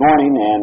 morning, and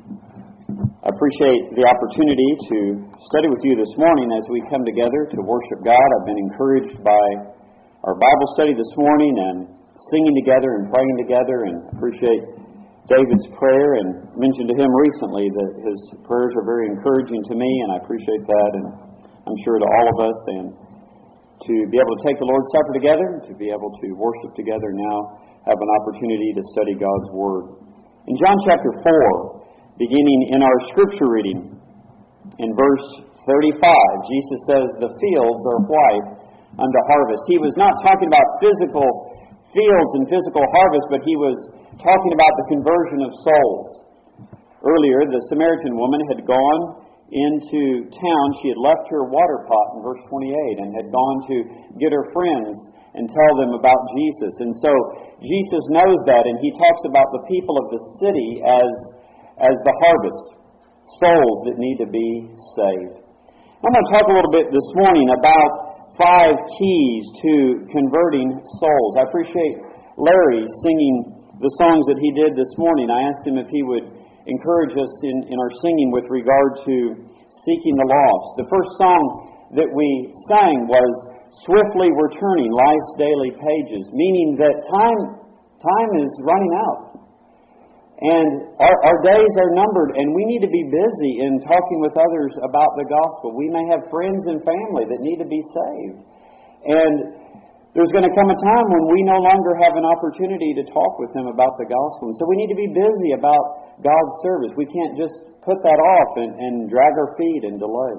I appreciate the opportunity to study with you this morning as we come together to worship God. I've been encouraged by our Bible study this morning and singing together and praying together, and appreciate David's prayer, and mentioned to him recently that his prayers are very encouraging to me, and I appreciate that, and I'm sure to all of us. And to be able to take the Lord's Supper together, to be able to worship together now, have an opportunity to study God's Word. In John chapter 4, beginning in our scripture reading, in verse 35, Jesus says, "The fields are white unto harvest." He was not talking about physical fields and physical harvest, but he was talking about the conversion of souls. Earlier, the Samaritan woman had gone into town. She had left her water pot in verse 28 and had gone to get her friends and tell them about Jesus. And so Jesus knows that, and he talks about the people of the city as the harvest, souls that need to be saved. I'm going to talk a little bit this morning about 5 keys to converting souls. I appreciate Larry singing the songs that he did this morning. I asked him if he would encourage us in our singing with regard to seeking the lost. The first song that we sang was "Swiftly We're Turning Life's Daily Pages," meaning that time is running out. And our days are numbered, and we need to be busy in talking with others about the gospel. We may have friends and family that need to be saved. And there's going to come a time when we no longer have an opportunity to talk with them about the gospel. And so we need to be busy about God's service. We can't just put that off and drag our feet and delay.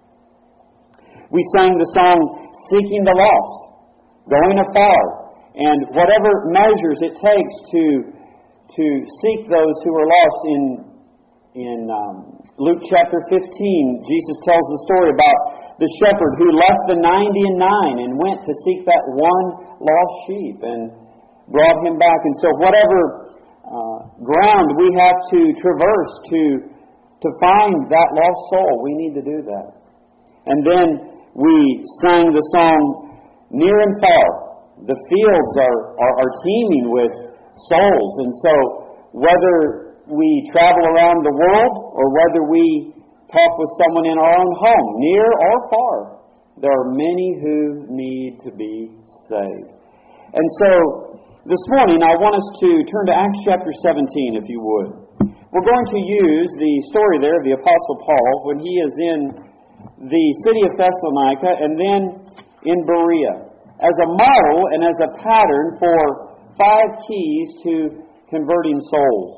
We sang the song, "Seeking the Lost," going afar, and whatever measures it takes to seek those who are lost. In Luke chapter 15, Jesus tells the story about the shepherd who left the 99 and went to seek that one lost sheep and brought him back. And so whatever ground we have to traverse to find that lost soul, we need to do that. And then we sang the song, "Near and Far." The fields are teeming with souls. And so whether we travel around the world or whether we talk with someone in our own home, near or far, there are many who need to be saved. And so this morning I want us to turn to Acts chapter 17, if you would. We're going to use the story there of the Apostle Paul when he is in the city of Thessalonica and then in Berea as a model and as a pattern for 5 keys to converting souls.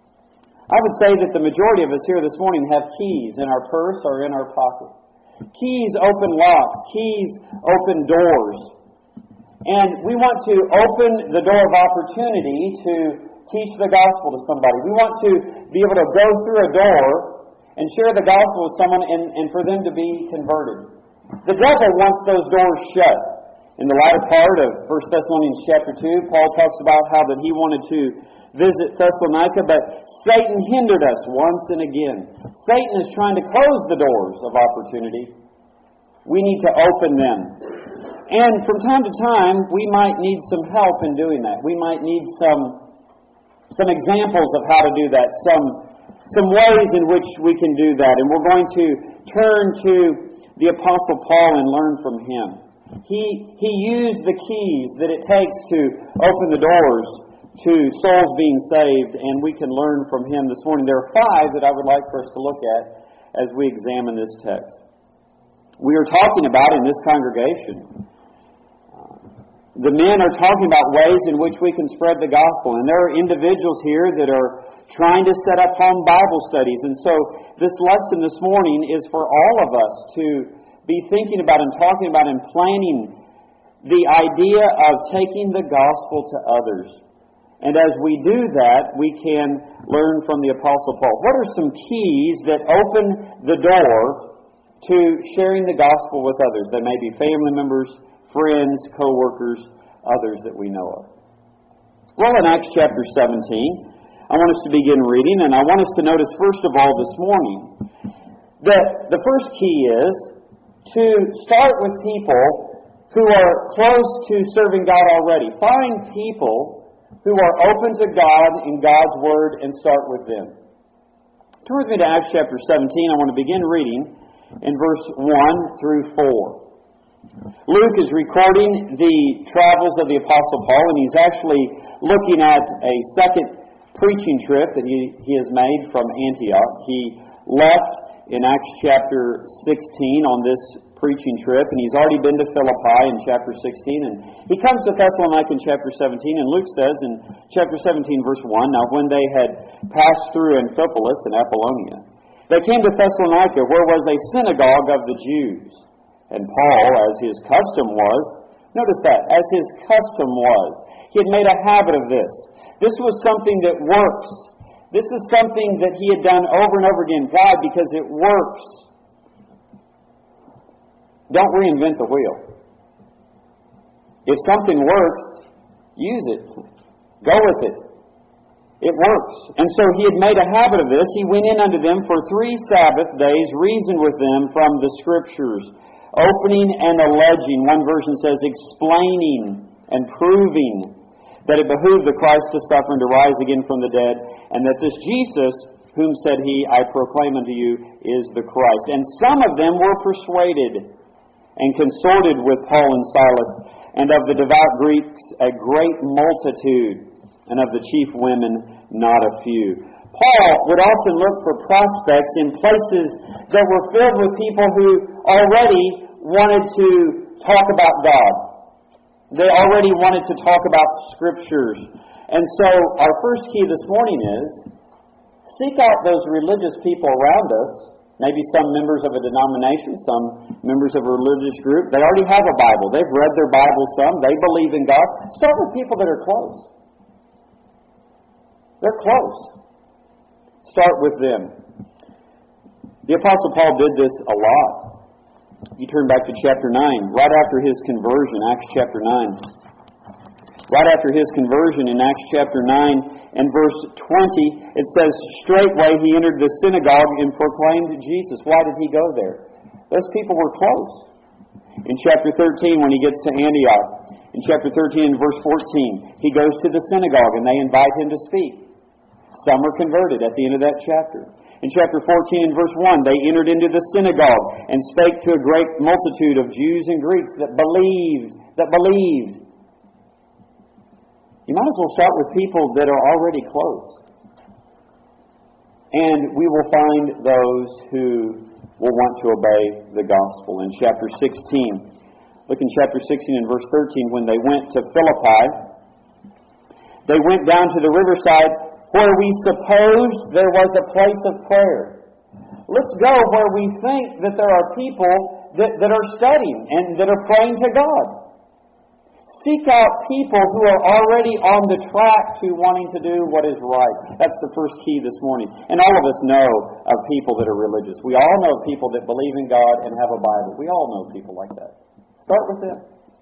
I would say that the majority of us here this morning have keys in our purse or in our pocket. Keys open locks. Keys open doors. And we want to open the door of opportunity to teach the gospel to somebody. We want to be able to go through a door and share the gospel with someone and for them to be converted. The devil wants those doors shut. In the latter part of 1 Thessalonians chapter 2, Paul talks about how that he wanted to visit Thessalonica, but Satan hindered us once and again. Satan is trying to close the doors of opportunity. We need to open them. And from time to time, we might need some help in doing that. We might need some examples of how to do that, some ways in which we can do that. And we're going to turn to the Apostle Paul and learn from him. He used the keys that it takes to open the doors to souls being saved, and we can learn from him this morning. There are 5 that I would like for us to look at as we examine this text. We are talking about in this congregation, the men are talking about ways in which we can spread the gospel, and there are individuals here that are trying to set up home Bible studies. And so this lesson this morning is for all of us to be thinking about and talking about and planning the idea of taking the gospel to others. And as we do that, we can learn from the Apostle Paul. What are some keys that open the door to sharing the gospel with others? They may be family members, friends, co-workers, others that we know of. Well, in Acts chapter 17, I want us to begin reading, and I want us to notice first of all this morning that the first key is to start with people who are close to serving God already. Find people who are open to God and God's Word and start with them. Turn with me to Acts chapter 17. I want to begin reading in verse 1 through 4. Luke is recording the travels of the Apostle Paul, and he's actually looking at a second preaching trip that he has made from Antioch. He left in Acts chapter 16 on this preaching trip, and he's already been to Philippi in chapter 16, and he comes to Thessalonica in chapter 17, and Luke says in chapter 17 verse 1, now when they had passed through Amphipolis and Apollonia, they came to Thessalonica, where was a synagogue of the Jews. And Paul, as his custom was, notice that, as his custom was, he had made a habit of this. This was something that works. This is something that he had done over and over again. Why? Because it works. Don't reinvent the wheel. If something works, use it. Go with it. It works. And so he had made a habit of this. He went in unto them for 3 Sabbath days, reasoned with them from the Scriptures, opening and alleging. One version says explaining and proving that it behooved the Christ to suffer and to rise again from the dead, and that this Jesus, whom said he, I proclaim unto you, is the Christ. And some of them were persuaded and consorted with Paul and Silas, and of the devout Greeks a great multitude, and of the chief women not a few. Paul would often look for prospects in places that were filled with people who already wanted to talk about God. They already wanted to talk about Scriptures. And so our first key this morning is seek out those religious people around us. Maybe some members of a denomination, some members of a religious group. They already have a Bible. They've read their Bible some. They believe in God. Start with people that are close. They're close. Start with them. The Apostle Paul did this a lot. You turn back to chapter 9, right after his conversion, Acts chapter 9. Right after his conversion in Acts chapter 9 and verse 20, it says, straightway he entered the synagogue and proclaimed Jesus. Why did he go there? Those people were close. In chapter 13, when he gets to Antioch, in chapter 13 and verse 14, he goes to the synagogue and they invite him to speak. Some are converted at the end of that chapter. In chapter 14 and verse 1, they entered into the synagogue and spake to a great multitude of Jews and Greeks that believed. You might as well start with people that are already close. And we will find those who will want to obey the gospel. In chapter 16, look in chapter 16 and verse 13, when they went to Philippi, they went down to the riverside where we supposed there was a place of prayer. Let's go where we think that there are people that are studying and that are praying to God. Seek out people who are already on the track to wanting to do what is right. That's the first key this morning. And all of us know of people that are religious. We all know people that believe in God and have a Bible. We all know people like that. Start with them.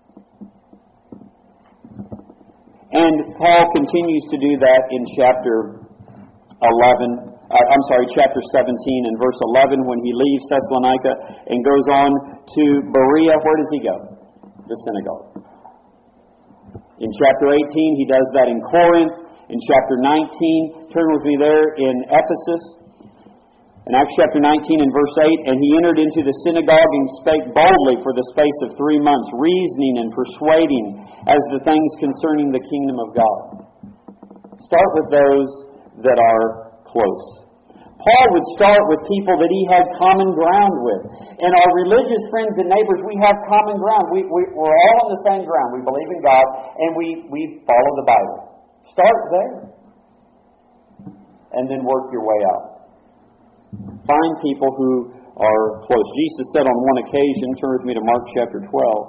And Paul continues to do that in chapter 17 and verse 11 when he leaves Thessalonica and goes on to Berea. Where does he go? The synagogue. In chapter 18, he does that in Corinth. In chapter 19, turn with me there in Ephesus. In Acts chapter 19 and verse 8, and he entered into the synagogue and spake boldly for the space of 3 months, reasoning and persuading as to things concerning the kingdom of God. Start with those that are close. Paul would start with people that he had common ground with. And our religious friends and neighbors, we have common ground. We're all on the same ground. We believe in God, and we follow the Bible. Start there. And then work your way out. Find people who are close. Jesus said on one occasion, turn with me to Mark chapter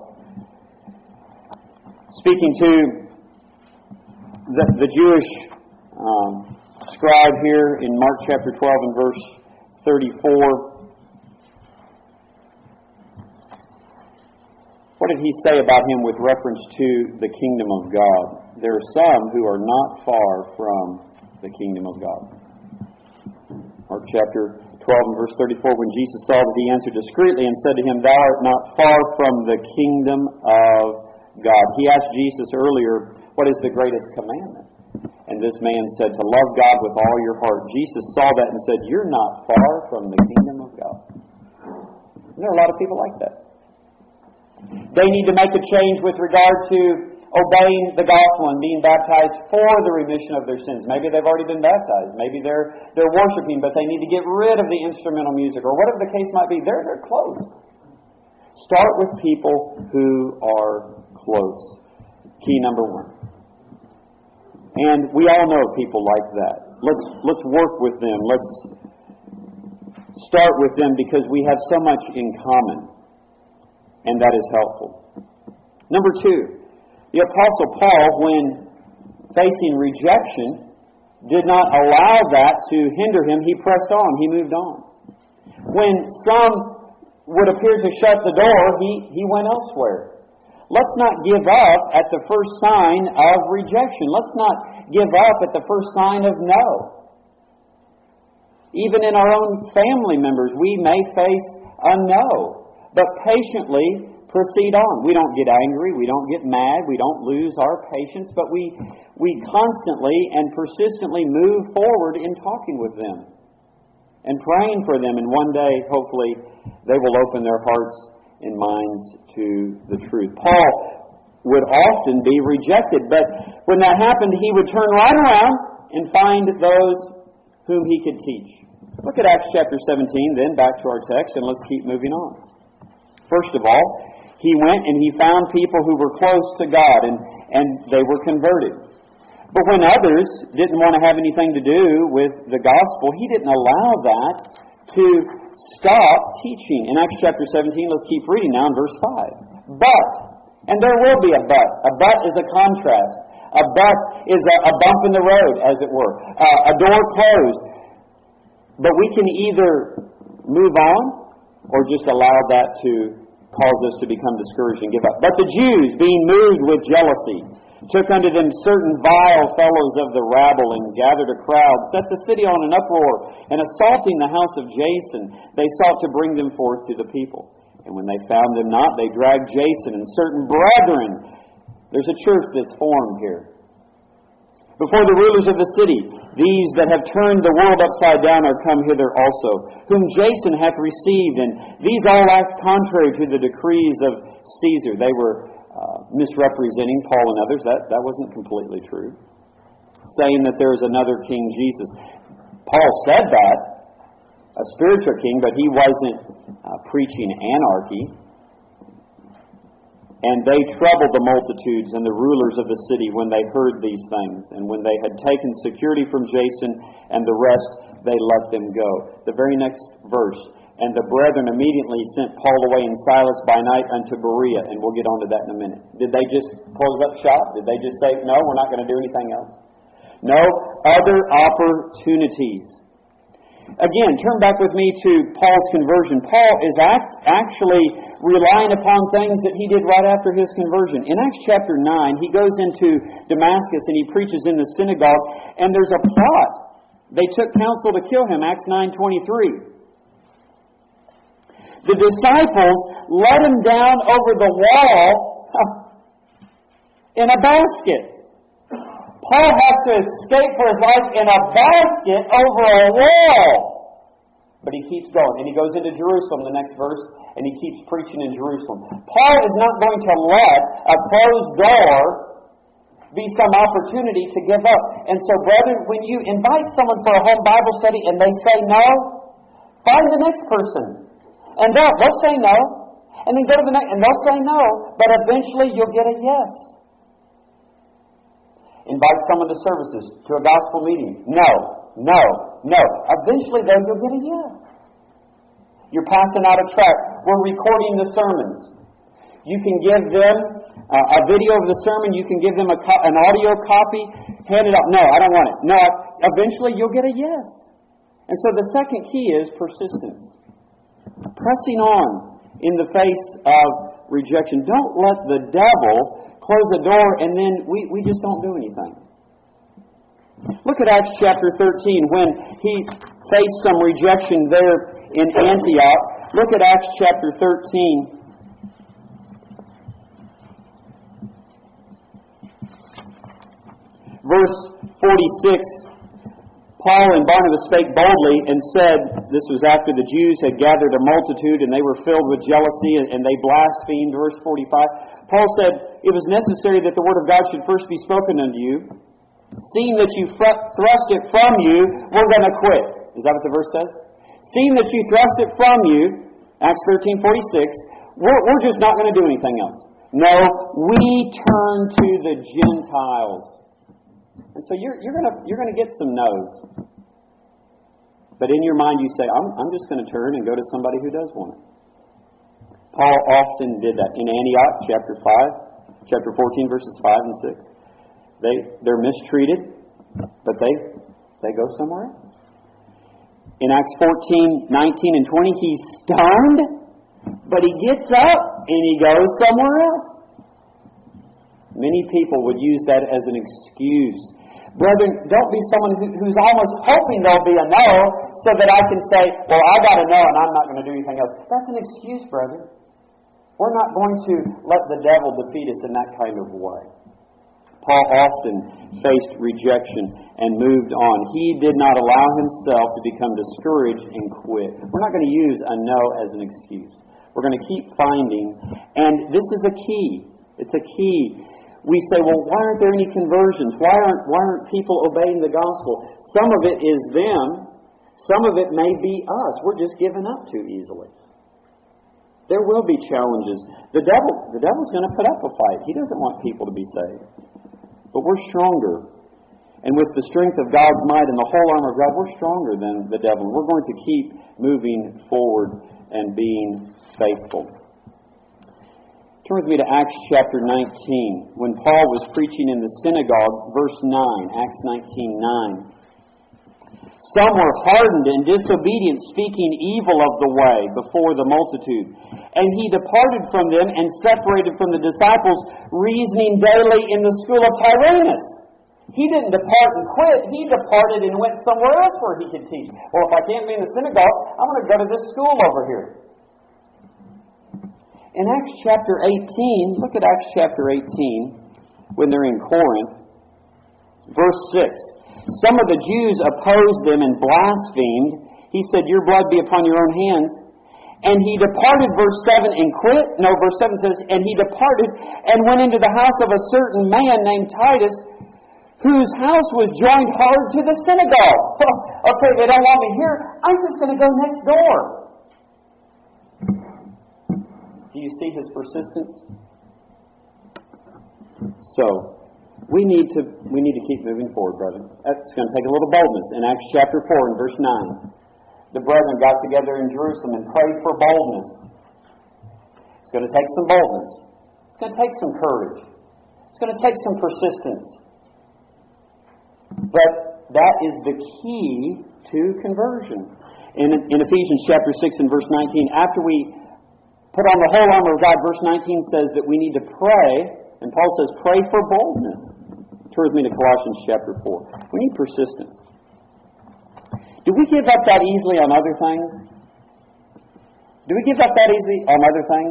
12, speaking to the Jewish scribe here in Mark chapter 12 and verse 34. What did he say about him with reference to the kingdom of God? There are some who are not far from the kingdom of God. Mark chapter 12 and verse 34, when Jesus saw that he answered discreetly and said to him, Thou art not far from the kingdom of God. He asked Jesus earlier, what is the greatest commandment? And this man said, to love God with all your heart. Jesus saw that and said, you're not far from the kingdom of God. And there are a lot of people like that. They need to make a change with regard to obeying the gospel and being baptized for the remission of their sins. Maybe they've already been baptized. Maybe they're worshiping, but they need to get rid of the instrumental music, or whatever the case might be. They're close. Start with people who are close. Key number one. And we all know people like that. Let's work with them. Let's start with them because we have so much in common. And that is helpful. Number two, the Apostle Paul, when facing rejection, did not allow that to hinder him. He pressed on. He moved on. When some would appear to shut the door, he went elsewhere. Let's not give up at the first sign of rejection. Let's not give up at the first sign of no. Even in our own family members, we may face a no. But patiently proceed on. We don't get angry. We don't get mad. We don't lose our patience. But we constantly and persistently move forward in talking with them and praying for them. And one day, hopefully, they will open their hearts and minds to the truth. Paul would often be rejected, but when that happened, he would turn right around and find those whom he could teach. Look at Acts chapter 17, then back to our text, and let's keep moving on. First of all, he went and he found people who were close to God, and they were converted. But when others didn't want to have anything to do with the gospel, he didn't allow that to stop teaching. In Acts chapter 17, let's keep reading now in verse 5. But, and there will be a but. A but is a contrast. A but is a bump in the road, as it were. A door closed. But we can either move on or just allow that to cause us to become discouraged and give up. But the Jews, being moved with jealousy, took unto them certain vile fellows of the rabble, and gathered a crowd, set the city on an uproar, and assaulting the house of Jason, they sought to bring them forth to the people. And when they found them not, they dragged Jason and certain brethren. There's a church that's formed here. Before the rulers of the city, these that have turned the world upside down are come hither also, whom Jason hath received, and these all act contrary to the decrees of Caesar. They were misrepresenting Paul and others. That wasn't completely true. Saying that there is another King Jesus. Paul said that, a spiritual king, but he wasn't preaching anarchy. And they troubled the multitudes and the rulers of the city when they heard these things. And when they had taken security from Jason and the rest, they let them go. The very next verse. And the brethren immediately sent Paul away and Silas by night unto Berea. And we'll get on to that in a minute. Did they just close up shop? Did they just say, no, we're not going to do anything else? No, other opportunities. Again, turn back with me to Paul's conversion. Paul is actually relying upon things that he did right after his conversion. In Acts chapter 9, he goes into Damascus and he preaches in the synagogue, and there's a plot. They took counsel to kill him, Acts 9:23. The disciples let him down over the wall in a basket. Paul has to escape for his life in a basket over a wall. But he keeps going. And he goes into Jerusalem, the next verse, and he keeps preaching in Jerusalem. Paul is not going to let a closed door be some opportunity to give up. And so, brethren, when you invite someone for a home Bible study and they say no, find the next person. And they'll say no. And then go to the next, and they'll say no. But eventually you'll get a yes. Invite someone to services, to a gospel meeting. No. Eventually, though, you'll get a yes. You're passing out a tract. We're recording the sermons. You can give them a video of the sermon. You can give them an audio copy. Hand it up. No, I don't want it. No, eventually, you'll get a yes. And so the second key is persistence. Pressing on in the face of rejection. Don't let the devil close the door, and then we just don't do anything. Look at Acts chapter 13, when he faced some rejection there in Antioch. Look at Acts chapter 13. Verse 46, Paul and Barnabas spake boldly and said, this was after the Jews had gathered a multitude and they were filled with jealousy and they blasphemed. Verse 45, Paul said, it was necessary that the word of God should first be spoken unto you. Seeing that you thrust it from you, we're going to quit. Is that what the verse says? Seeing that you thrust it from you, Acts 13:46, we're just not going to do anything else. No, we turn to the Gentiles. And so you're going to get some no's. But in your mind you say, I'm just going to turn and go to somebody who does want it. Paul often did that. In Antioch, chapter 14, verses 5 and 6. They're mistreated, but they go somewhere else. In Acts 14, 19 and 20, he's stoned, but he gets up and he goes somewhere else. Many people would use that as an excuse. Brethren, don't be someone who's almost hoping there'll be a no so that I can say, well, I got a no and I'm not going to do anything else. That's an excuse, brethren. We're not going to let the devil defeat us in that kind of way. Paul often faced rejection and moved on. He did not allow himself to become discouraged and quit. We're not going to use a no as an excuse. We're going to keep finding, and this is a key. It's a key. We say, well, why aren't there any conversions? Why aren't people obeying the gospel? Some of it is them. Some of it may be us. We're just given up too easily. There will be challenges. The devil's going to put up a fight. He doesn't want people to be saved. But we're stronger. And with the strength of God's might and the whole armor of God, we're stronger than the devil. We're going to keep moving forward and being faithful. Turn with me to Acts chapter 19. When Paul was preaching in the synagogue, verse 9, Acts 19:9. Some were hardened and disobedient, speaking evil of the way before the multitude. And he departed from them and separated from the disciples, reasoning daily in the school of Tyrannus. He didn't depart and quit. He departed and went somewhere else where he could teach. Well, if I can't be in the synagogue, I'm going to go to this school over here. In Acts chapter 18, look at Acts chapter 18, when they're in Corinth. Verse 6. Some of the Jews opposed them and blasphemed. He said, your blood be upon your own hands. And he departed, verse 7, and quit. No, verse 7 says, and he departed and went into the house of a certain man named Titus, whose house was joined hard to the synagogue. Okay, they don't want me here. I'm just going to go next door. Do you see his persistence? So, we need to keep moving forward, brethren. It's going to take a little boldness. In Acts chapter 4 and verse 9, the brethren got together in Jerusalem and prayed for boldness. It's going to take some boldness. It's going to take some courage. It's going to take some persistence. But that is the key to conversion. In Ephesians chapter 6 and verse 19, after we put on the whole armor of God, verse 19 says that we need to pray, and Paul says, pray for boldness. Turn with me to Colossians chapter 4. We need persistence. Do we give up that easily on other things? Do we give up that easily on other things?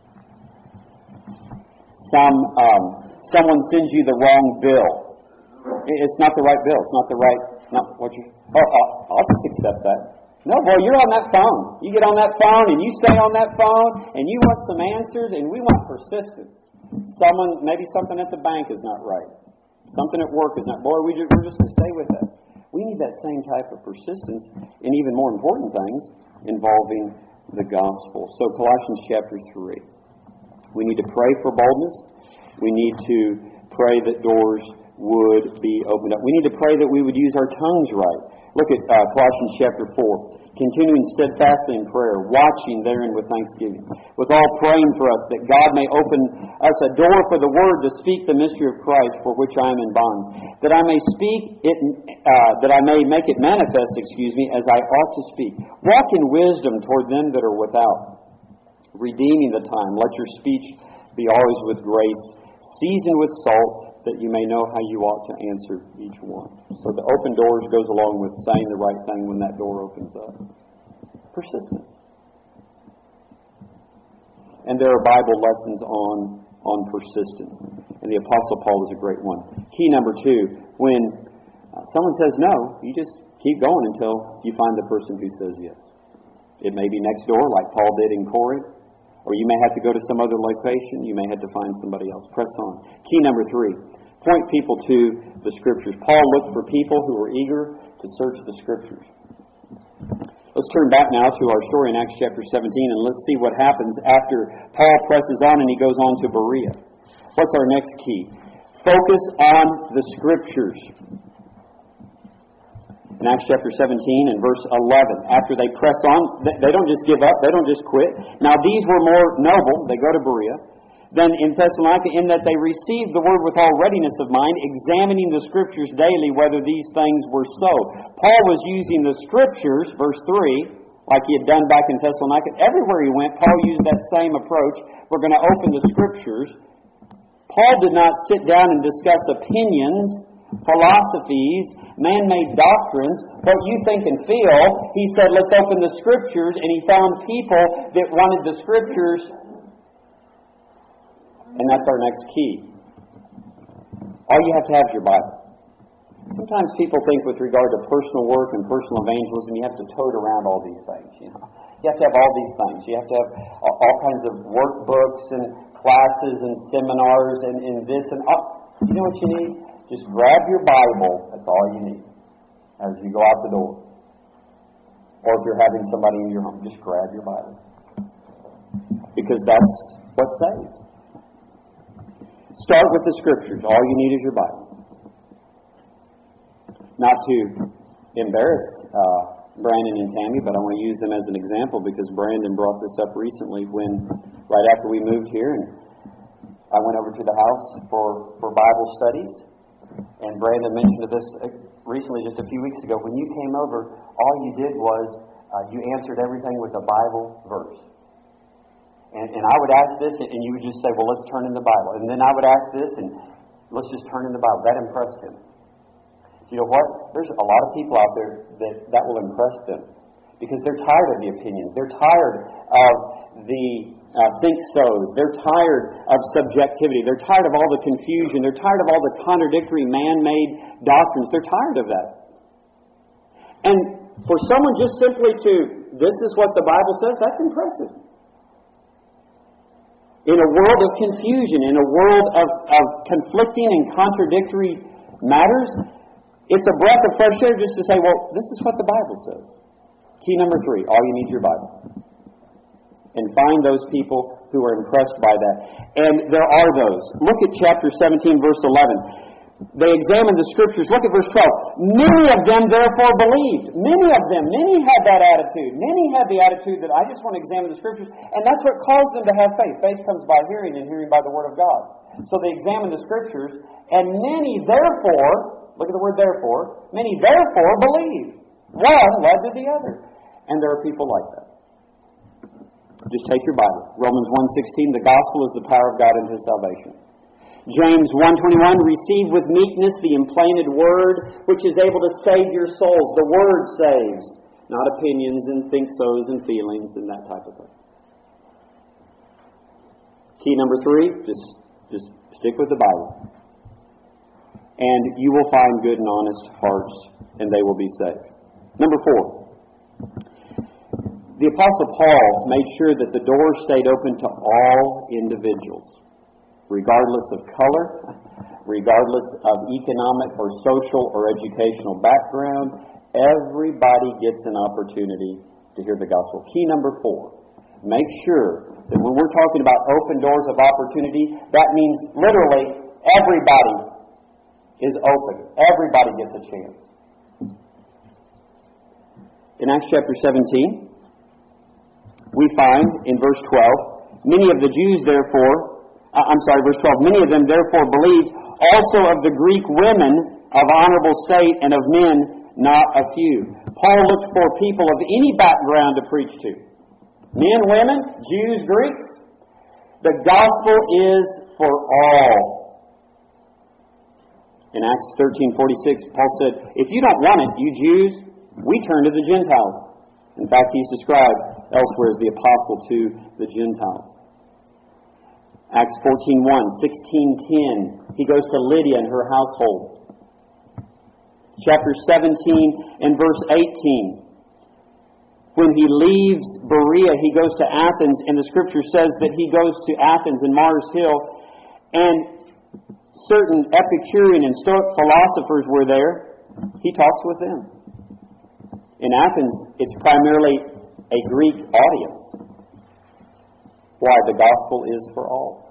Someone sends you the wrong bill. It's not the right bill. It's not the right... I'll just accept that. No, boy, you're on that phone. You get on that phone and you stay on that phone and you want some answers and we want persistence. Maybe something at the bank is not right. Something at work is not... Boy, we're just going to stay with that. We need that same type of persistence in even more important things involving the gospel. So Colossians chapter 3. We need to pray for boldness. We need to pray that doors would be opened up. We need to pray that we would use our tongues right. Look at Colossians chapter 4. Continuing steadfastly in prayer, watching therein with thanksgiving, with all praying for us, that God may open us a door for the word to speak the mystery of Christ, for which I am in bonds, that I may speak it, that I may make it manifest, as I ought to speak. Walk in wisdom toward them that are without, redeeming the time. Let your speech be always with grace, seasoned with salt, that you may know how you ought to answer each one. So the open doors goes along with saying the right thing when that door opens up. Persistence. And there are Bible lessons on persistence. And the Apostle Paul is a great one. Key number 2, when Someone says no, you just keep going until you find the person who says yes. It may be next door, like Paul did in Corinth, or you may have to go to some other location. You may have to find somebody else. Press on. Key number 3, point people to the Scriptures. Paul looked for people who were eager to search the Scriptures. Let's turn back now to our story in Acts chapter 17, and let's see what happens after Paul presses on and he goes on to Berea. What's our next key? Focus on the Scriptures. In Acts chapter 17 and verse 11, after they press on, they don't just give up, they don't just quit. Now these were more noble, they go to Berea, than in Thessalonica, in that they received the word with all readiness of mind, examining the Scriptures daily whether these things were so. Paul was using the Scriptures, verse 3, like he had done back in Thessalonica. Everywhere he went, Paul used that same approach. We're going to open the Scriptures. Paul did not sit down and discuss opinions, philosophies, man-made doctrines, what you think and feel. He said, let's open the Scriptures, and he found people that wanted the Scriptures. And that's our next key. All you have to have is your Bible. Sometimes people think with regard to personal work and personal evangelism, you have to tote around all these things. You have to have all these things. You have to have all kinds of workbooks and classes and seminars and this and you know what you need? Just grab your Bible. That's all you need as you go out the door. Or if you're having somebody in your home, just grab your Bible. Because that's what saves. Start with the Scriptures. All you need is your Bible. Not to embarrass Brandon and Tammy, but I want to use them as an example because Brandon brought this up recently when, right after we moved here, and I went over to the house for Bible studies. And Brandon mentioned this recently, just a few weeks ago. When you came over, all you did was you answered everything with a Bible verse. And I would ask this, and you would just say, well, let's turn in the Bible. And then I would ask this, and let's just turn in the Bible. That impressed him. You know what? There's a lot of people out there that will impress them because they're tired of the opinions. They're tired of the think-sos. They're tired of subjectivity. They're tired of all the confusion. They're tired of all the contradictory man-made doctrines. They're tired of that. And for someone just simply to, this is what the Bible says, that's impressive. In a world of confusion, in a world of conflicting and contradictory matters, it's a breath of fresh air just to say, well, this is what the Bible says. Key number 3, all you need is your Bible. And find those people who are impressed by that. And there are those. Look at chapter 17, verse 11. They examined the Scriptures. Look at verse 12. Many of them therefore believed. Many of them. Many had that attitude. Many had the attitude that I just want to examine the Scriptures. And that's what caused them to have faith. Faith comes by hearing, and hearing by the Word of God. So they examined the Scriptures. And many therefore, look at the word therefore, many therefore believed. One led to the other. And there are people like that. Just take your Bible. Romans 1:16, the gospel is the power of God unto salvation. James 1:21, receive with meekness the implanted word, which is able to save your souls. The word saves, not opinions and think-sos and feelings and that type of thing. Key number 3, just stick with the Bible. And you will find good and honest hearts, and they will be saved. Number 4. The Apostle Paul made sure that the door stayed open to all individuals, regardless of color, regardless of economic or social or educational background. Everybody gets an opportunity to hear the gospel. Key number 4, make sure that when we're talking about open doors of opportunity, that means literally everybody is open. Everybody gets a chance. In Acts chapter 17, we find in verse 12, many of the Jews verse 12, many of them therefore believed, also of the Greek women of honorable state and of men not a few. Paul looked for people of any background to preach to. Men, women, Jews, Greeks. The gospel is for all. In Acts 13:46, Paul said, if you don't want it, you Jews, we turn to the Gentiles. In fact, he's described elsewhere as the apostle to the Gentiles. Acts 14:1, 16:10, he goes to Lydia and her household. chapter 17 and verse 18. When he leaves Berea, he goes to Athens, and the Scripture says that he goes to Athens and Mars Hill, and certain Epicurean and Stoic philosophers were there. He talks with them. In Athens, it's primarily a Greek audience. Why? The gospel is for all.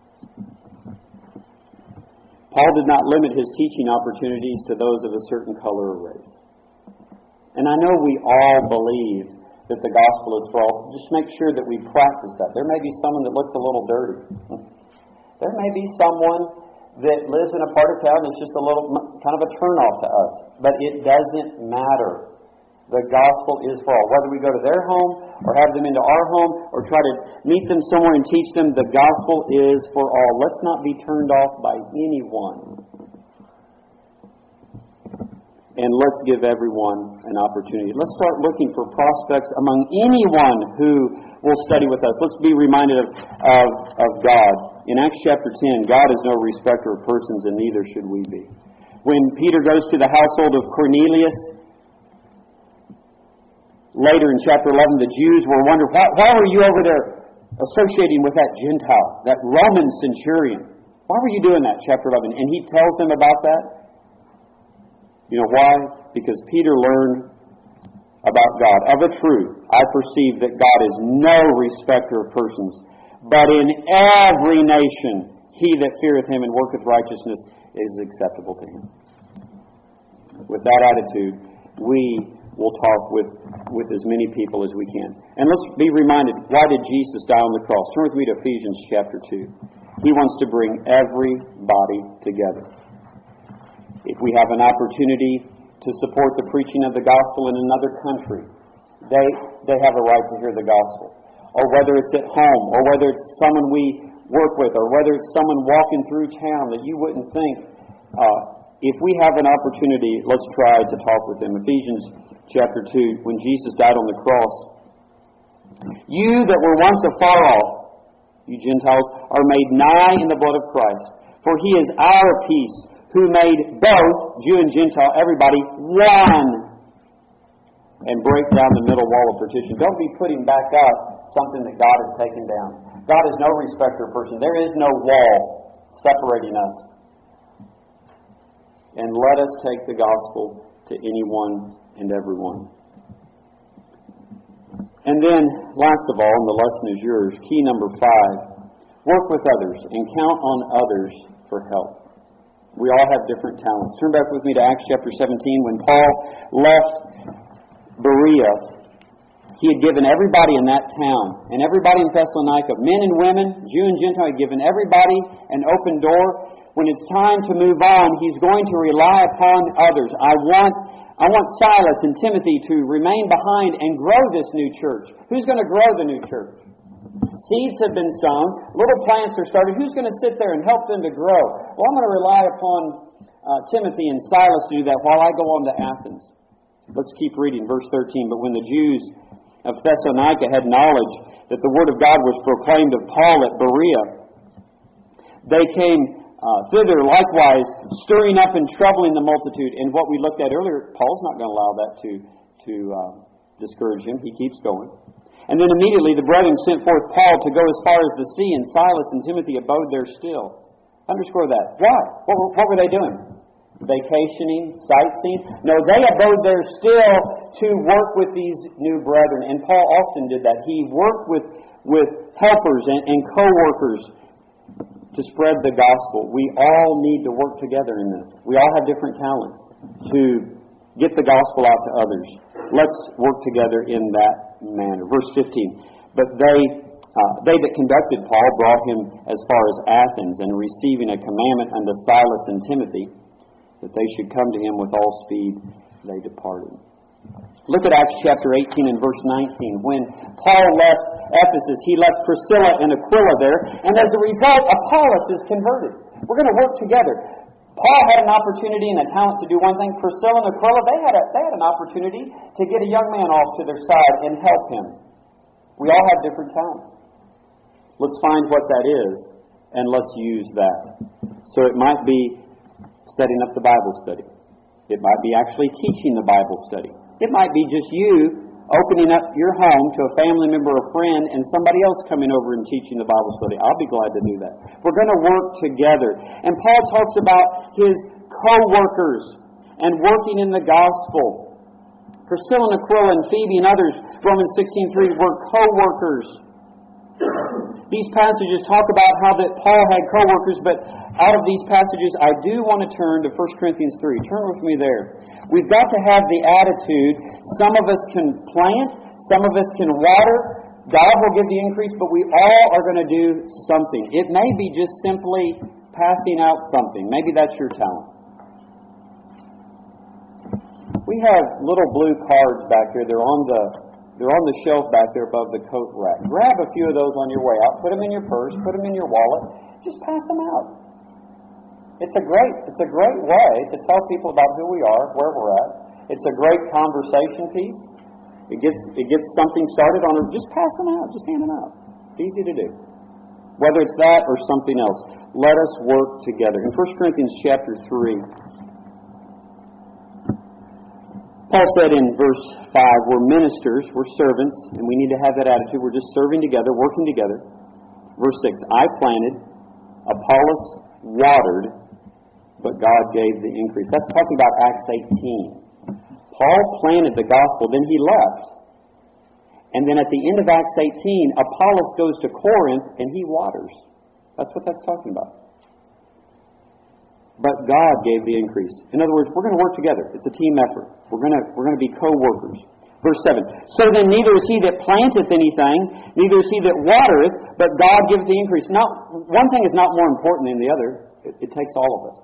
Paul did not limit his teaching opportunities to those of a certain color or race. And I know we all believe that the gospel is for all. Just make sure that we practice that. There may be someone that looks a little dirty. There may be someone that lives in a part of town that's just a little kind of a turnoff to us. But it doesn't matter. The gospel is for all. Whether we go to their home or have them into our home or try to meet them somewhere and teach them, the gospel is for all. Let's not be turned off by anyone. And let's give everyone an opportunity. Let's start looking for prospects among anyone who will study with us. Let's be reminded of God. In Acts chapter 10, God is no respecter of persons, and neither should we be. When Peter goes to the household of Cornelius, later in chapter 11, the Jews were wondering, why were you over there associating with that Gentile, that Roman centurion? Why were you doing that, chapter 11? And he tells them about that. You know why? Because Peter learned about God. Of a truth, I perceive that God is no respecter of persons, but in every nation he that feareth him and worketh righteousness is acceptable to him. With that attitude, we will talk with as many people as we can. And let's be reminded, why did Jesus die on the cross? Turn with me to Ephesians chapter 2. He wants to bring everybody together. If we have an opportunity to support the preaching of the gospel in another country, they have a right to hear the gospel. Or whether it's at home, or whether it's someone we work with, or whether it's someone walking through town that you wouldn't think. If we have an opportunity, let's try to talk with them. Ephesians chapter 2, when Jesus died on the cross. You that were once afar off, you Gentiles, are made nigh in the blood of Christ. For he is our peace, who made both, Jew and Gentile, everybody, one. And break down the middle wall of partition. Don't be putting back up something that God has taken down. God is no respecter of person. There is no wall separating us. And let us take the gospel to anyone and everyone. And then, last of all, and the lesson is yours, key number 5, work with others and count on others for help. We all have different talents. Turn back with me to Acts chapter 17. When Paul left Berea, he had given everybody in that town, and everybody in Thessalonica, men and women, Jew and Gentile, he had given everybody an open door. When it's time to move on, he's going to rely upon others. I want Silas and Timothy to remain behind and grow this new church. Who's going to grow the new church? Seeds have been sown. Little plants are started. Who's going to sit there and help them to grow? Well, I'm going to rely upon Timothy and Silas to do that while I go on to Athens. Let's keep reading verse 13. But when the Jews of Thessalonica had knowledge that the word of God was proclaimed of Paul at Berea, they came thither likewise, stirring up and troubling the multitude. And what we looked at earlier, Paul's not going to allow that to discourage him. He keeps going. And then immediately the brethren sent forth Paul to go as far as the sea, and Silas and Timothy abode there still. Underscore that. Why? What were they doing? Vacationing? Sightseeing? No, they abode there still to work with these new brethren. And Paul often did that. He worked with helpers and co-workers to spread the gospel. We all need to work together in this. We all have different talents to get the gospel out to others. Let's work together in that manner. Verse 15. But they that conducted Paul brought him as far as Athens, and receiving a commandment unto Silas and Timothy that they should come to him with all speed, they departed. Look at Acts chapter 18 and verse 19. When Paul left Ephesus, he left Priscilla and Aquila there, and as a result, Apollos is converted. We're going to work together. Paul had an opportunity and a talent to do one thing. Priscilla and Aquila, they had an opportunity to get a young man off to their side and help him. We all have different talents. Let's find what that is, and let's use that. So it might be setting up the Bible study. It might be actually teaching the Bible study. It might be just you opening up your home to a family member or friend and somebody else coming over and teaching the Bible study. I'll be glad to do that. We're going to work together. And Paul talks about his co-workers and working in the gospel. Priscilla and Aquila and Phoebe and others, Romans 16:3, were co-workers. These passages talk about how that Paul had co-workers, but out of these passages, I do want to turn to 1 Corinthians 3. Turn with me there. We've got to have the attitude, some of us can plant, some of us can water, God will give the increase, but we all are going to do something. It may be just simply passing out something. Maybe that's your talent. We have little blue cards back here. They're on the shelf back there above the coat rack. Grab a few of those on your way out. Put them in your purse. Put them in your wallet. Just pass them out. It's a great way to tell people about who we are, where we're at. It's a great conversation piece. It gets something started on it. Just pass them out. Just hand them out. It's easy to do. Whether it's that or something else, let us work together. In 1 Corinthians chapter 3, Paul said in verse 5, we're ministers, we're servants, and we need to have that attitude. We're just serving together, working together. Verse 6, I planted, Apollos watered, but God gave the increase. That's talking about Acts 18. Paul planted the gospel, then he left. And then at the end of Acts 18, Apollos goes to Corinth and he waters. That's what that's talking about. But God gave the increase. In other words, we're going to work together. It's a team effort. We're going to be co-workers. Verse 7. So then neither is he that planteth anything, neither is he that watereth, but God giveth the increase. One thing is not more important than the other. It takes all of us.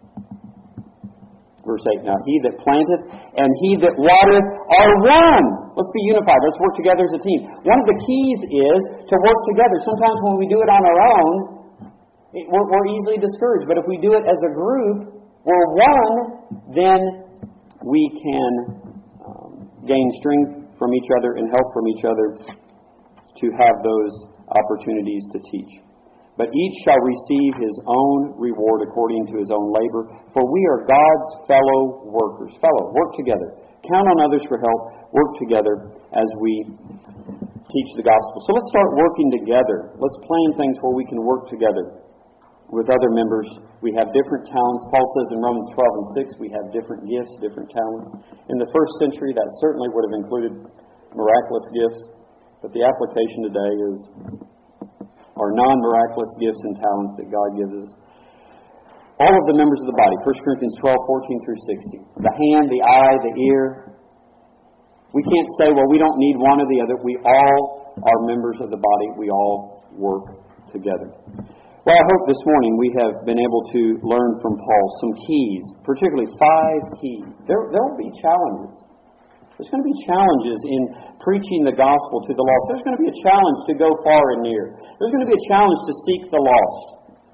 Verse 8. Now he that planteth and he that watereth are one. Let's be unified. Let's work together as a team. One of the keys is to work together. Sometimes when we do it on our own, we're easily discouraged. But if we do it as a group, we're one, then we can gain strength from each other and help from each other to have those opportunities to teach. But each shall receive his own reward according to his own labor, for we are God's fellow workers. Work together. Count on others for help. Work together as we teach the gospel. So let's start working together. Let's plan things where we can work together with other members. We have different talents. Paul says in Romans 12 and 6, we have different gifts, different talents. In the first century, that certainly would have included miraculous gifts, but the application today is our non-miraculous gifts and talents that God gives us. All of the members of the body, 1 Corinthians 12, 14 through 16. The hand, the eye, the ear. We can't say, well, we don't need one or the other. We all are members of the body. We all work together. Well, I hope this morning we have been able to learn from Paul some keys, particularly 5 keys. There will be challenges. There's going to be challenges in preaching the gospel to the lost. There's going to be a challenge to go far and near. There's going to be a challenge to seek the lost.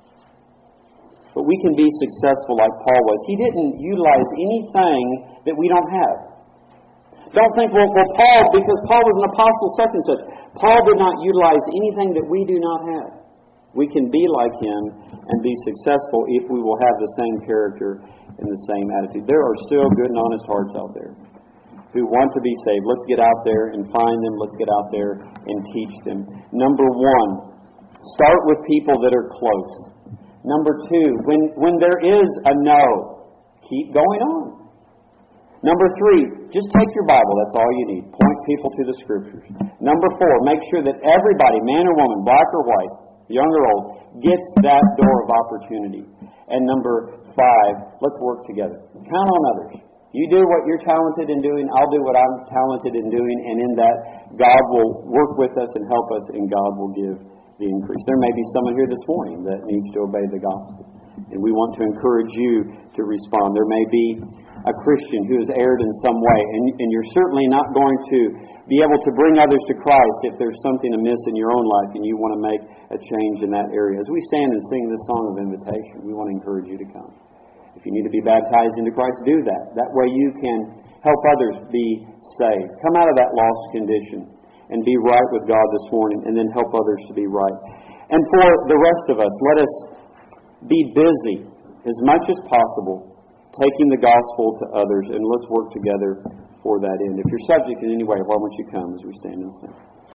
But we can be successful like Paul was. He didn't utilize anything that we don't have. Don't think, well, Paul, because Paul was an apostle, such and such. Paul did not utilize anything that we do not have. We can be like him and be successful if we will have the same character and the same attitude. There are still good and honest hearts out there who want to be saved. Let's get out there and find them. Let's get out there and teach them. Number 1, start with people that are close. Number 2, when there is a no, keep going on. Number 3, just take your Bible. That's all you need. Point people to the Scriptures. Number 4, make sure that everybody, man or woman, black or white, young or old, gets that door of opportunity. And number 5, let's work together. Count on others. You do what you're talented in doing, I'll do what I'm talented in doing, and in that, God will work with us and help us, and God will give the increase. There may be someone here this morning that needs to obey the gospel, and we want to encourage you to respond. There may be a Christian who has erred in some way, and you're certainly not going to be able to bring others to Christ if there's something amiss in your own life and you want to make a change in that area. As we stand and sing this song of invitation, we want to encourage you to come. If you need to be baptized into Christ, do that. That way you can help others be saved. Come out of that lost condition and be right with God this morning, and then help others to be right. And for the rest of us, let us be busy as much as possible taking the gospel to others, and let's work together for that end. If you're subject in any way, why won't you come as we stand and sing?